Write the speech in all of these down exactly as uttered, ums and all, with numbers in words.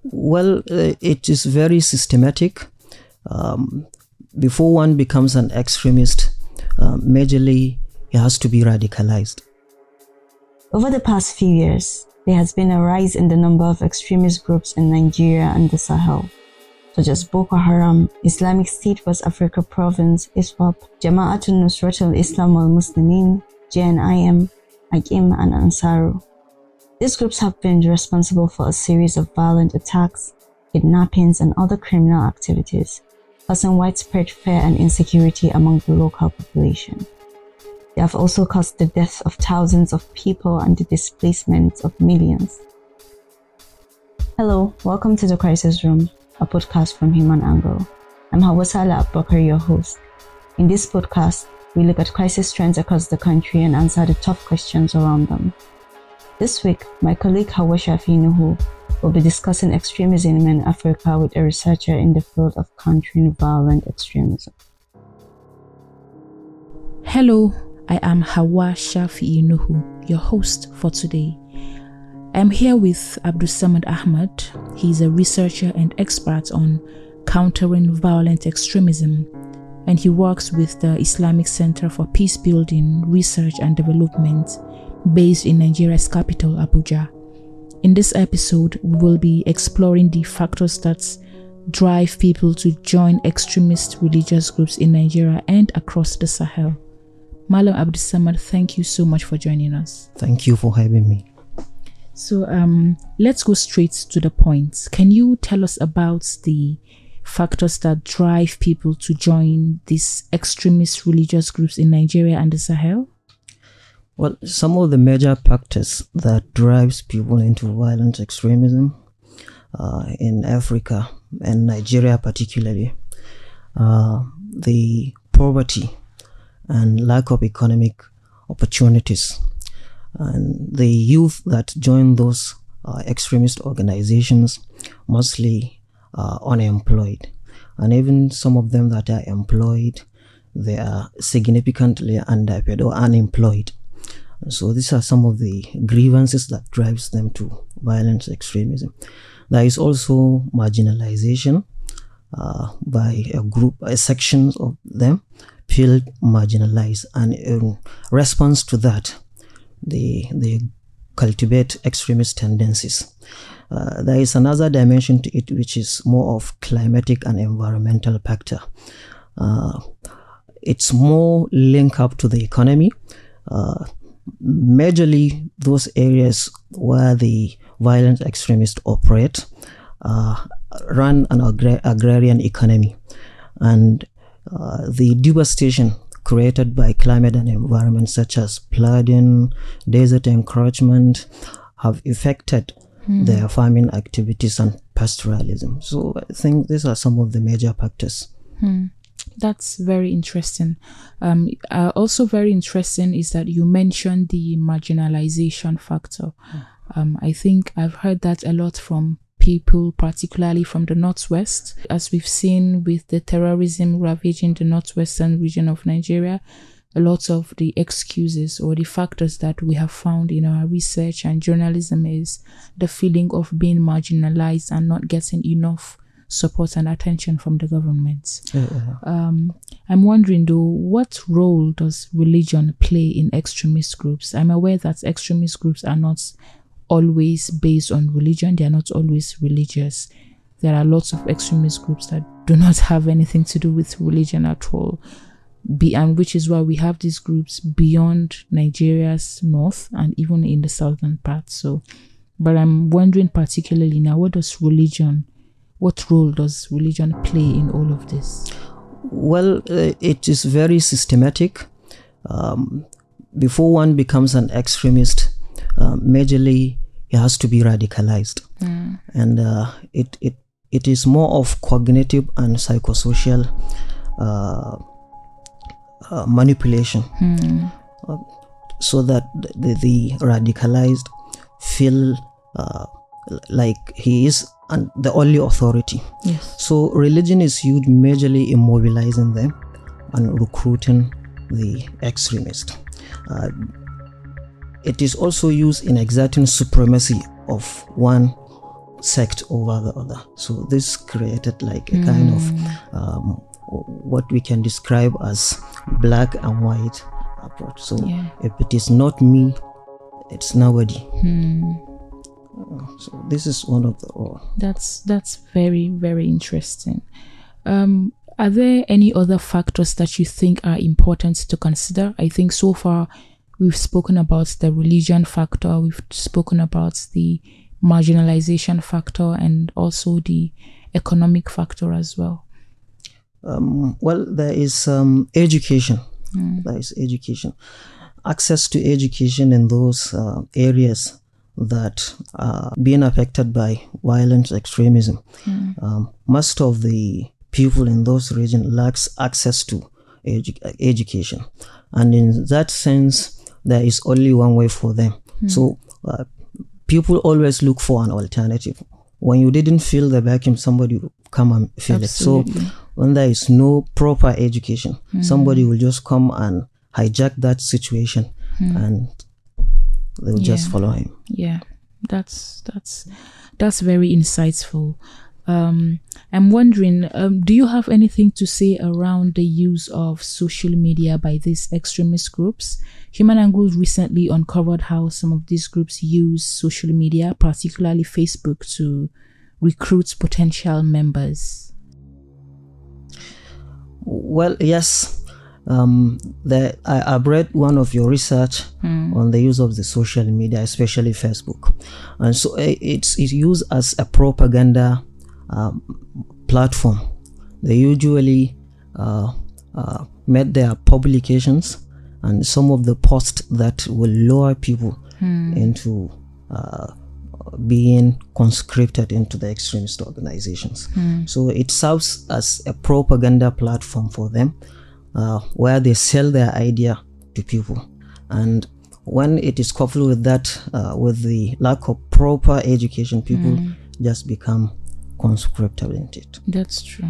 Well, uh, it is very systematic. Um, before one becomes an extremist, uh, majorly he has to be radicalized. Over the past few years, there has been a rise in the number of extremist groups in Nigeria and the Sahel, such as Boko Haram, Islamic State West Africa Province, I S W A P, Jama'atun Nusrat al-Islam wal-Muslimin, J N I M, Akim, and Ansaru. These groups have been responsible for a series of violent attacks, kidnappings, and other criminal activities, causing widespread fear and insecurity among the local population. They have also caused the death of thousands of people and the displacement of millions. Hello, welcome to The Crisis Room, a podcast from Human Angle. I'm Hawasala Abubakar, your host. In this podcast, we look at crisis trends across the country and answer the tough questions around them. This week, my colleague Hawa Shafi Nuhu will be discussing extremism in Africa with a researcher in the field of countering violent extremism. Hello, I am Hawa Shafi Nuhu, your host for today. I'm here with Abdul Samad Ahmad. He's a researcher and expert on countering violent extremism, and he works with the Islamic Center for Peace Building, Research and Development based in Nigeria's capital, Abuja. In this episode, we will be exploring the factors that drive people to join extremist religious groups in Nigeria and across the Sahel. Malam Abdul Samad, thank you so much for joining us. Thank you for having me. So um, let's go straight to the point. Can you tell us about the factors that drive people to join these extremist religious groups in Nigeria and the Sahel? Well, some of the major factors that drives people into violent extremism uh, in Africa and Nigeria particularly, uh, the poverty and lack of economic opportunities, and the youth that join those uh, extremist organizations mostly are unemployed, and even some of them that are employed, they are significantly underpaid or unemployed. So these are some of the grievances that drives them to violent extremism. There is also marginalization uh, by a group, a section of them feel marginalized, and in response to that, they they cultivate extremist tendencies. Uh, there is another dimension to it, which is more of climatic and environmental factor. Uh, it's more linked up to the economy. Uh, majorly those areas where the violent extremists operate uh, run an agra- agrarian economy, and uh, the devastation created by climate and environment such as flooding, desert encroachment have affected mm. their farming activities and pastoralism. So I think these are some of the major factors. Mm. That's very interesting. Um, uh, also very interesting is that you mentioned the marginalization factor. Mm. Um, I think I've heard that a lot from people, particularly from the Northwest, as we've seen with the terrorism ravaging the northwestern region of Nigeria. A lot of the excuses or the factors that we have found in our research and journalism is the feeling of being marginalized and not getting enough support and attention from the government. Yeah. Um, I'm wondering though, what role does religion play in extremist groups? I'm aware that extremist groups are not always based on religion. They are not always religious. There are lots of extremist groups that do not have anything to do with religion at all. Be, and which is why we have these groups beyond Nigeria's north and even in the southern part. So, but I'm wondering particularly now, what does religion What role does religion play in all of this? Well, uh, it is very systematic. Um, before one becomes an extremist, uh, majorly he has to be radicalized. Mm. And uh, it, it it is more of cognitive and psychosocial uh, uh, manipulation. Mm. Uh, so that the, the radicalized feel uh, like he is and the only authority. Yes. So religion is used majorly in mobilizing them and recruiting the extremist. Uh, it is also used in exerting supremacy of one sect over the other. So this created like a mm. kind of um, what we can describe as black and white approach. So yeah. if it is not me, it's nobody. Hmm. So this is one of the oh. That's that's very, very interesting. Um, are there any other factors that you think are important to consider? I think so far we've spoken about the religion factor, we've spoken about the marginalization factor, and also the economic factor as well. Um, well, there is um, education. Mm. There is education. Access to education in those uh, areas that are being affected by violent extremism. Mm. Um, most of the people in those regions lacks access to edu- education. And in that sense, there is only one way for them. Mm. So uh, people always look for an alternative. When you didn't fill the vacuum, somebody will come and fill Absolutely. it. So when there is no proper education, mm. somebody will just come and hijack that situation mm. and they'll yeah. just follow him. Yeah, that's that's that's very insightful. Um, I'm wondering, um, do you have anything to say around the use of social media by these extremist groups? Human Angle recently uncovered how some of these groups use social media, particularly Facebook, to recruit potential members. Well, yes. Um, the, I, I've read one of your research mm. on the use of the social media, especially Facebook. And so it's, it's used as a propaganda um, platform. They usually uh, uh, made their publications and some of the posts that will lure people mm. into uh, being conscripted into the extremist organizations. Mm. So it serves as a propaganda platform for them. Uh, where they sell their idea to people, and when it is coupled with that, uh, with the lack of proper education, people mm. just become conscripted into it. That's true.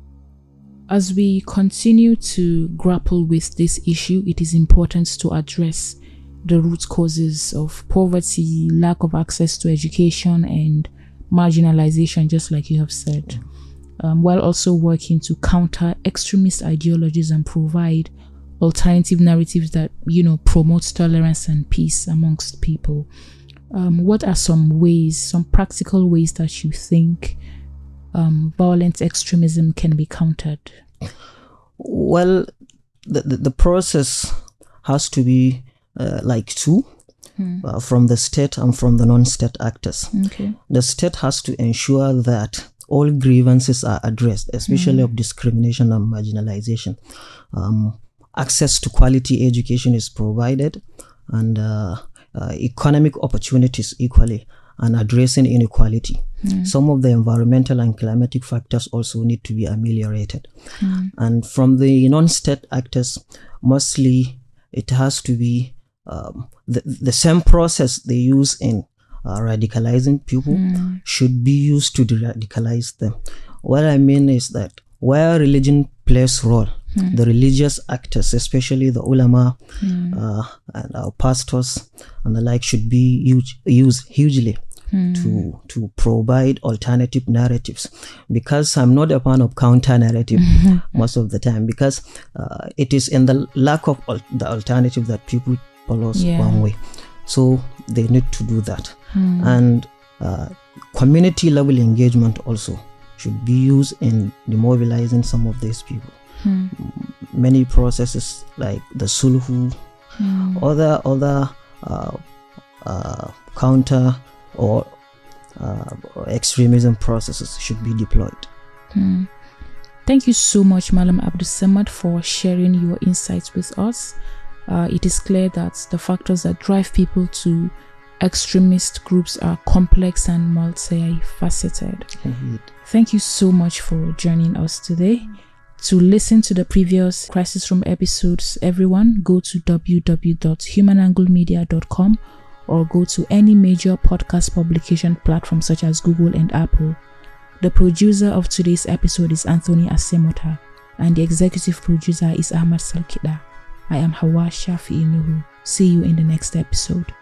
As we continue to grapple with this issue, it is important to address the root causes of poverty, lack of access to education, and marginalization, just like you have said. Mm. Um, while also working to counter extremist ideologies and provide alternative narratives that, you know, promote tolerance and peace amongst people. Um, what are some ways, some practical ways that you think um, violent extremism can be countered? Well, the, the, the process has to be uh, like two, hmm. uh, from the state and from the non-state actors. Okay. The state has to ensure that all grievances are addressed, especially mm. of discrimination and marginalization. Um, access to quality education is provided, and uh, uh, economic opportunities equally, and addressing inequality. Mm. Some of the environmental and climatic factors also need to be ameliorated. Mm. And from the non-state actors, mostly it has to be um, the, the same process they use in Uh, radicalizing people mm. should be used to de-radicalize them. What I mean is that where religion plays role, mm. the religious actors, especially the ulama mm. uh, and our pastors and the like, should be huge, used hugely mm. to to provide alternative narratives. Because I'm not a fan of counter narrative most of the time, because uh, it is in the lack of al- the alternative that people follow yeah. one way. So they need to do that. Mm. And uh, community level engagement also should be used in demobilizing some of these people. Mm. Many processes like the sulhu, mm. other other uh, uh, counter or uh, extremism processes should be deployed. Mm. Thank you so much, Malam Abdulsamad, for sharing your insights with us. Uh, it is clear that the factors that drive people to extremist groups are complex and multifaceted. Indeed. Thank you so much for joining us today. To listen to the previous Crisis Room episodes, everyone, go to w w w dot human angle media dot com or go to any major podcast publication platform such as Google and Apple. The producer of today's episode is Anthony Asemota, and the executive producer is Ahmad Salkida. I am Hawa Shafi Nuhu. See you in the next episode.